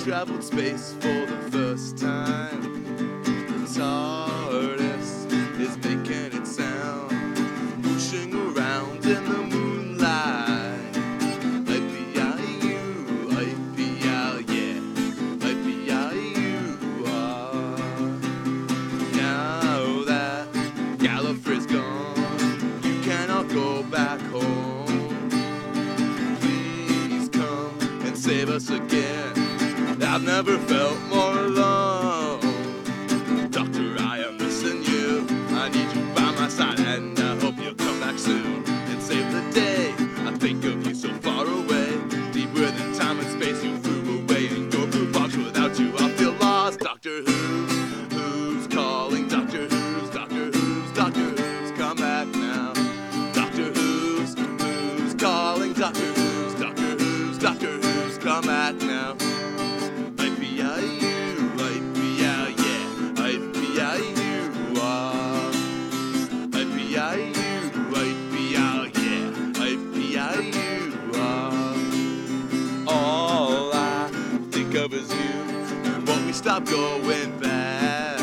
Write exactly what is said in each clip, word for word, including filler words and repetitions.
traveled space for the first time. The TARDIS is making its sound, pushing around in the moonlight. I P I U, I P I, yeah, I P I U are. Now that Gallifrey's gone, you cannot go back home. Please come and save us again. I've never felt more alone. Doctor, I am missing you. I need you by my side, and I hope you'll come back soon and save the day. I think of you so far away, deeper than time and space. You flew away in your blue box. Without you, I feel lost. Doctor Who, who's calling? Doctor Who's, Doctor Who's, Doctor Who's, come back now. Doctor Who's, who's calling? Doctor Who's, Doctor Who's, Doctor Who's, come back now. I P I U, I P I, yeah, I P I U are. I P I U, I P I, yeah, I P I U are. All I think of is you. Won't we stop going back?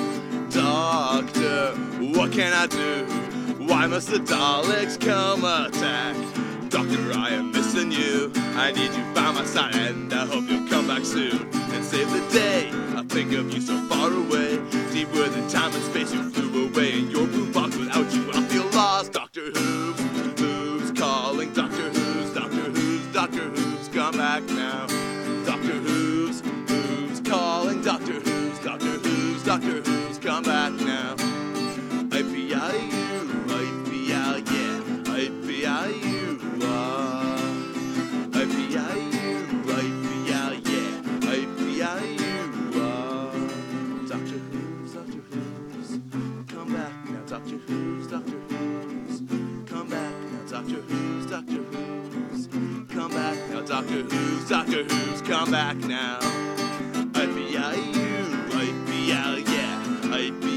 Doctor, what can I do? Why must the Daleks come attack? Doctor, I am missing you. I need you by my side, and I hope you'll come back soon and save the day. I think of you so far away, deeper than time and space. You flew away in your blue box. Without you, I feel lost. Doctor Who's, who's calling? Doctor Who's, Doctor Who's, Doctor Who's, come back now. Doctor Who's, who's calling? Doctor Who's, Doctor Who's, Doctor Who's, come back now. I P I U, I P I, yeah, I P I U are. I P I U, I P I, yeah, I P I U are. Doctor Who's, Doctor Who's, come back now. Doctor Who's, Doctor Who's, come back now. Doctor Who's, Doctor Who's, come back now. Doctor Who's, Doctor Who's, come back now. I P I U, I P I, yeah, I P I.